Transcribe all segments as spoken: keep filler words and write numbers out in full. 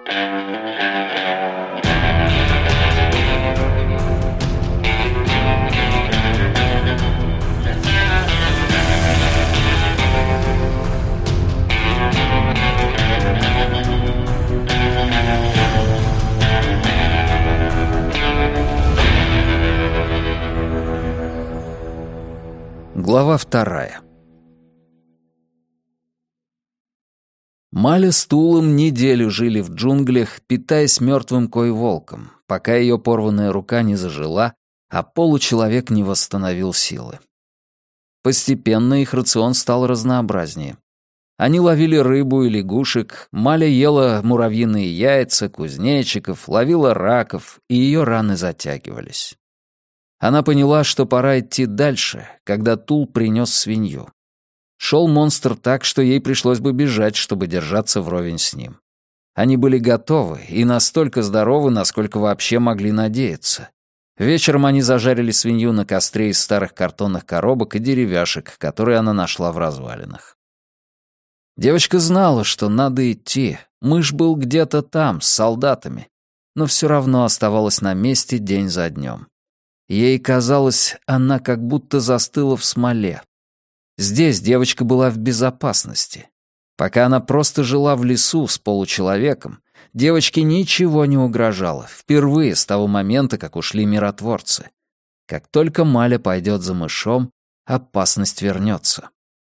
Глава вторая. Маля с Тулом неделю жили в джунглях, питаясь мертвым кой-волком, пока ее порванная рука не зажила, а получеловек не восстановил силы. Постепенно их рацион стал разнообразнее. Они ловили рыбу и лягушек, Маля ела муравьиные яйца, кузнечиков, ловила раков, и ее раны затягивались. Она поняла, что пора идти дальше, когда Тул принес свинью. Шел монстр так, что ей пришлось бы бежать, чтобы держаться вровень с ним. Они были готовы и настолько здоровы, насколько вообще могли надеяться. Вечером они зажарили свинью на костре из старых картонных коробок и деревяшек, которые она нашла в развалинах. Девочка знала, что надо идти. Мышь был где-то там, с солдатами, но все равно оставалась на месте день за днем. Ей казалось, она как будто застыла в смоле. Здесь девочка была в безопасности. Пока она просто жила в лесу с получеловеком, девочке ничего не угрожало, впервые с того момента, как ушли миротворцы. Как только Маля пойдет за мышом, опасность вернется.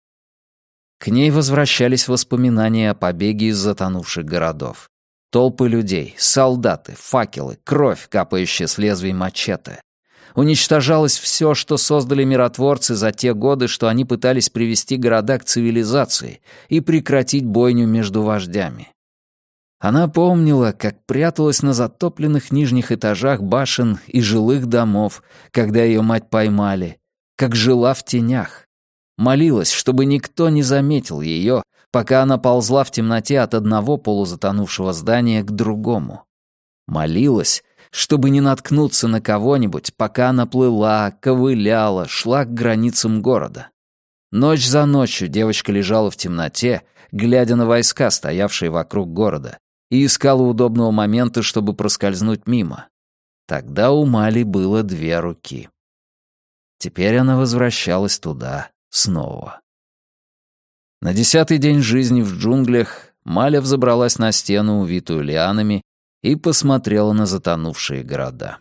К ней возвращались воспоминания о побеге из затонувших городов. Толпы людей, солдаты, факелы, кровь, капающая с лезвий мачете. Уничтожалось все, что создали миротворцы за те годы, что они пытались привести города к цивилизации и прекратить бойню между вождями. Она помнила, как пряталась на затопленных нижних этажах башен и жилых домов, когда ее мать поймали, как жила в тенях. Молилась, чтобы никто не заметил ее, пока она ползла в темноте от одного полузатонувшего здания к другому. Молилась, чтобы не наткнуться на кого-нибудь, пока она плыла, ковыляла, шла к границам города. Ночь за ночью девочка лежала в темноте, глядя на войска, стоявшие вокруг города, и искала удобного момента, чтобы проскользнуть мимо. Тогда у Мали было две руки. Теперь она возвращалась туда снова. На десятый день жизни в джунглях Маля взобралась на стену, увитую лианами, и посмотрела на затонувшие города.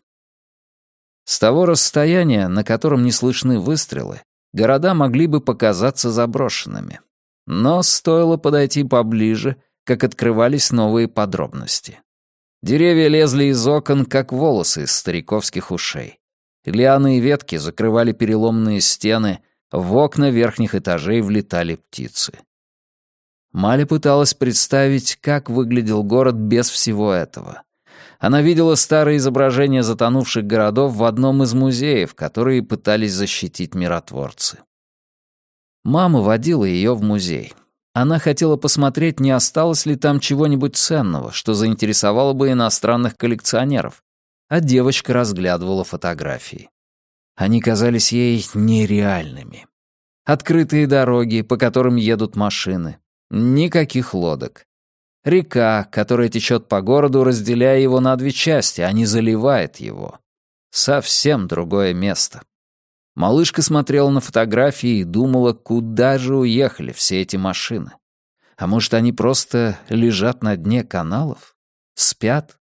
С того расстояния, на котором не слышны выстрелы, города могли бы показаться заброшенными. Но стоило подойти поближе, как открывались новые подробности. Деревья лезли из окон, как волосы из стариковских ушей. Лианы и ветки закрывали переломные стены, в окна верхних этажей влетали птицы. Маля пыталась представить, как выглядел город без всего этого. Она видела старые изображения затонувших городов в одном из музеев, которые пытались защитить миротворцы. Мама водила ее в музей. Она хотела посмотреть, не осталось ли там чего-нибудь ценного, что заинтересовало бы иностранных коллекционеров, а девочка разглядывала фотографии. Они казались ей нереальными. Открытые дороги, по которым едут машины. Никаких лодок. Река, которая течет по городу, разделяя его на две части, а не заливает его. Совсем другое место. Малышка смотрела на фотографии и думала, куда же уехали все эти машины. А может, они просто лежат на дне каналов? Спят?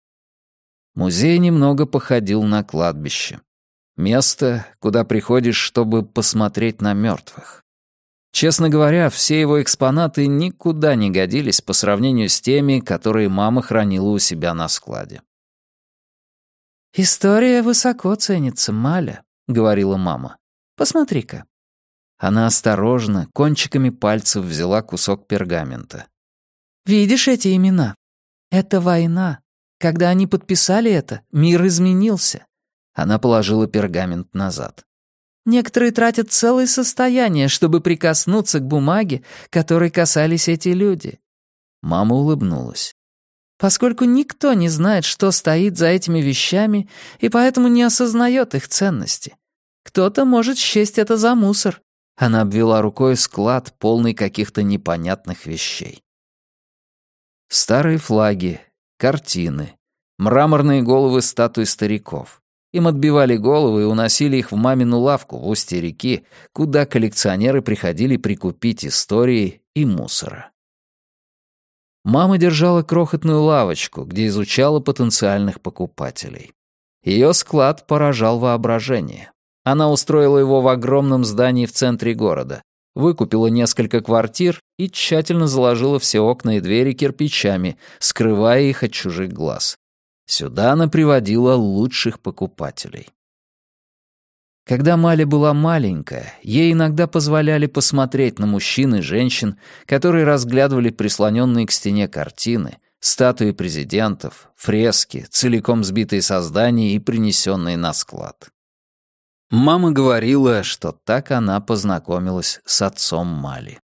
Музей немного походил на кладбище. Место, куда приходишь, чтобы посмотреть на мертвых. Честно говоря, все его экспонаты никуда не годились по сравнению с теми, которые мама хранила у себя на складе. «История высоко ценится, Маля», — говорила мама. «Посмотри-ка». Она осторожно, кончиками пальцев взяла кусок пергамента. «Видишь эти имена? Это война. Когда они подписали это, мир изменился». Она положила пергамент назад. Некоторые тратят целое состояние, чтобы прикоснуться к бумаге, которой касались эти люди». Мама улыбнулась. «Поскольку никто не знает, что стоит за этими вещами, и поэтому не осознает их ценности. Кто-то может счесть это за мусор». Она обвела рукой склад, полный каких-то непонятных вещей. Старые флаги, картины, мраморные головы статуй стариков. Им отбивали головы и уносили их в мамину лавку в устье реки, куда коллекционеры приходили прикупить истории и мусора. Мама держала крохотную лавочку, где изучала потенциальных покупателей. Ее склад поражал воображение. Она устроила его в огромном здании в центре города, выкупила несколько квартир и тщательно заложила все окна и двери кирпичами, скрывая их от чужих глаз. Сюда она приводила лучших покупателей. Когда Маля была маленькая, ей иногда позволяли посмотреть на мужчин и женщин, которые разглядывали прислоненные к стене картины, статуи президентов, фрески, целиком сбитые со зданий и принесенные на склад. Мама говорила, что так она познакомилась с отцом Мали.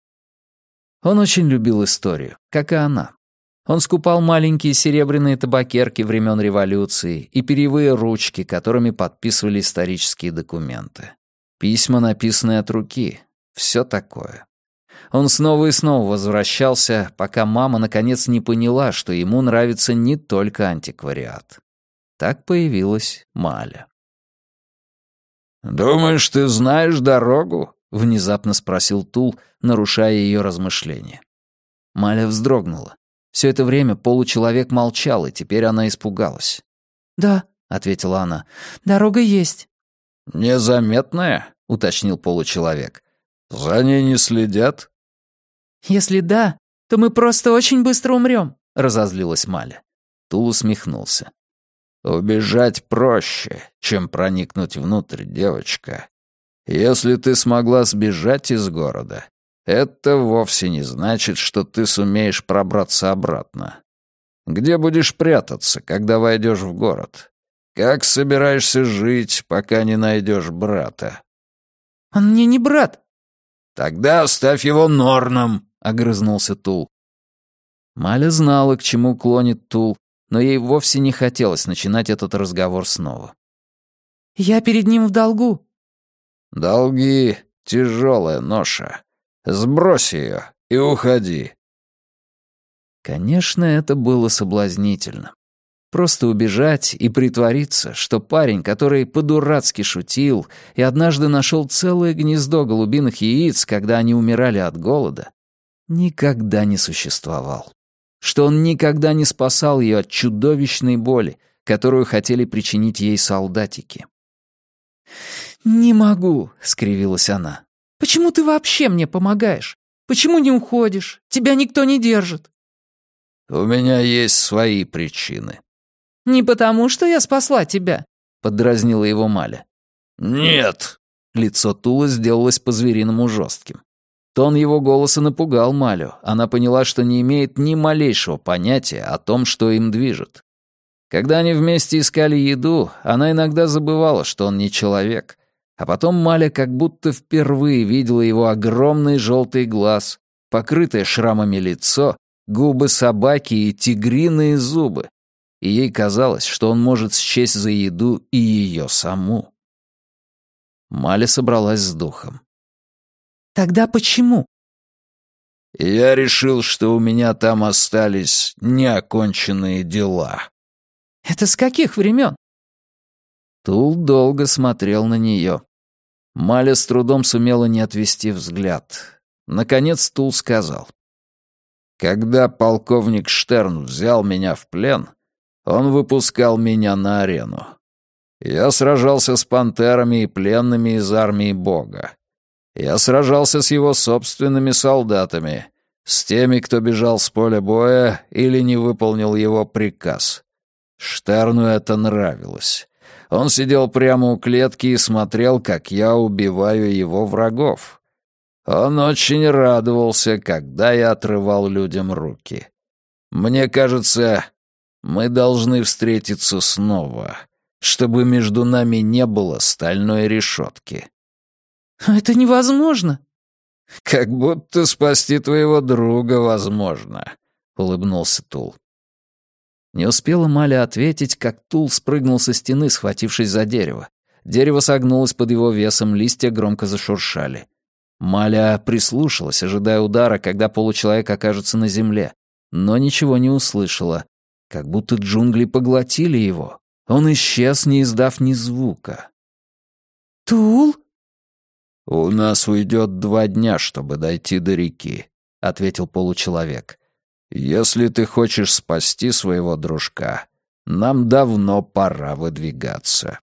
Он очень любил историю, как и она. Он скупал маленькие серебряные табакерки времен революции и перьевые ручки, которыми подписывали исторические документы. Письма, написанные от руки. Все такое. Он снова и снова возвращался, пока мама наконец не поняла, что ему нравится не только антиквариат. Так появилась Маля. «Думаешь, ты знаешь дорогу?» — внезапно спросил Тул, нарушая ее размышления. Маля вздрогнула. Все это время получеловек молчал, и теперь она испугалась. «Да», — ответила она, — «дорога есть». «Незаметная?» — уточнил получеловек. «За ней не следят?» «Если да, то мы просто очень быстро умрем», — разозлилась Маля. Тул усмехнулся. «Убежать проще, чем проникнуть внутрь, девочка. Если ты смогла сбежать из города, это вовсе не значит, что ты сумеешь пробраться обратно. Где будешь прятаться, когда войдешь в город? Как собираешься жить, пока не найдешь брата?» «Он мне не брат». «Тогда оставь его Норном», — огрызнулся Тул. Маля знала, к чему клонит Тул, но ей вовсе не хотелось начинать этот разговор снова. «Я перед ним в долгу». «Долги — тяжелая ноша. Сбрось ее и уходи». Конечно, это было соблазнительно. Просто убежать и притвориться, что парень, который по-дурацки шутил и однажды нашел целое гнездо голубиных яиц, когда они умирали от голода, никогда не существовал. Что он никогда не спасал ее от чудовищной боли, которую хотели причинить ей солдатики. «Не могу», — скривилась она. «Почему ты вообще мне помогаешь? Почему не уходишь? Тебя никто не держит». «У меня есть свои причины». «Не потому, что я спасла тебя», — поддразнила его Маля. «Нет». Лицо Тула сделалось по-звериному жестким. Тон его голоса напугал Малю. Она поняла, что не имеет ни малейшего понятия о том, что им движет. Когда они вместе искали еду, она иногда забывала, что он не человек. А потом Маля как будто впервые видела его огромный желтый глаз, покрытое шрамами лицо, губы собаки и тигриные зубы. И ей казалось, что он может счесть за еду и ее саму. Маля собралась с духом. «Тогда почему?» «Я решил, что у меня там остались неоконченные дела». «Это с каких времен?» Тул долго смотрел на нее. Маля с трудом сумела не отвести взгляд. Наконец Тул сказал. «Когда полковник Штерн взял меня в плен, он выпускал меня на арену. Я сражался с пантерами и пленными из армии Бога. Я сражался с его собственными солдатами, с теми, кто бежал с поля боя или не выполнил его приказ. Штерну это нравилось. Он сидел прямо у клетки и смотрел, как я убиваю его врагов. Он очень радовался, когда я отрывал людям руки. Мне кажется, мы должны встретиться снова, чтобы между нами не было стальной решетки». «Это невозможно». «Как будто спасти твоего друга возможно», — улыбнулся Тул. Не успела Маля ответить, как Тул спрыгнул со стены, схватившись за дерево. Дерево согнулось под его весом, листья громко зашуршали. Маля прислушалась, ожидая удара, когда получеловек окажется на земле, но ничего не услышала. как будто джунгли поглотили его. Он исчез, не издав ни звука. «Тул?» «У нас уйдет два дня, чтобы дойти до реки», — ответил получеловек. «Если ты хочешь спасти своего дружка, нам давно пора выдвигаться».